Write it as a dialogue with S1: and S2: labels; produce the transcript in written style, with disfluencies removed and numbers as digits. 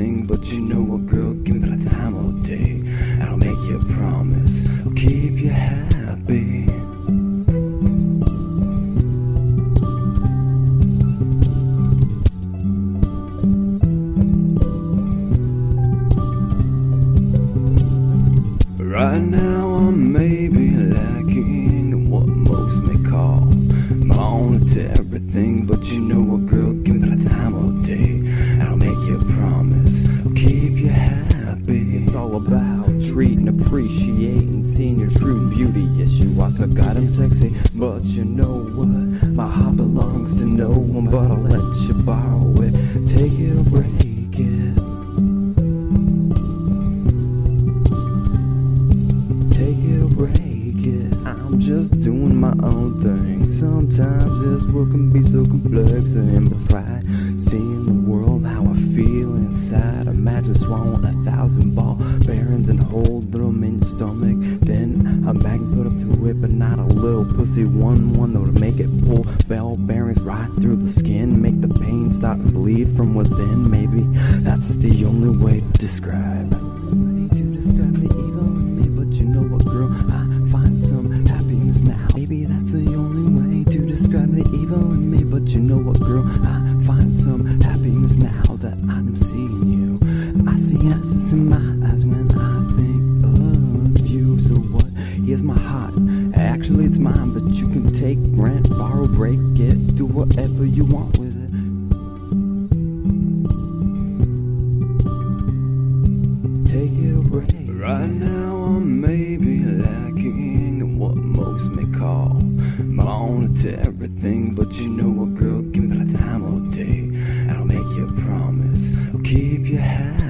S1: everything, but you know what, girl, give me that time of day, and I'll make you a promise, I'll keep you happy. Right now I'm maybe lacking what most may call my own to everything, but you know what, girl, give me that time of day, and I'll make you a promise, I'll keep you happy.
S2: It's all about treating, appreciating, seeing your true beauty. Yes, you are so goddamn sexy, but you know what? My heart belongs to no one, but I'll let you borrow it. Take it or break it. Take it or break it. I'm just doing my own thing. Sometimes this world can be so complex and pride. Seeing the world how I feel inside. Imagine swallowing 1,000 ball bearings and hold them in your stomach. Then a magnet put up through it, but not a little pussy one though to make it pull bell bearings right through the skin, make the pain stop and bleed from within. Maybe that's the only way to describe. The evil in me, but you know what, girl, I find some happiness now. Maybe that's the only way to describe the evil in me, but you know what, girl, I find some happiness now that I'm seeing you. I see answers in my eyes when I think of you. So what? Here's my heart. Actually, it's mine, but you can take, rent, borrow, break it, do whatever you want with it. Take it or break it.
S1: Right now I'm maybe lacking what most may call my own to everything, but you know what, girl, give me that time of day, and I'll make you a promise, I'll keep you happy.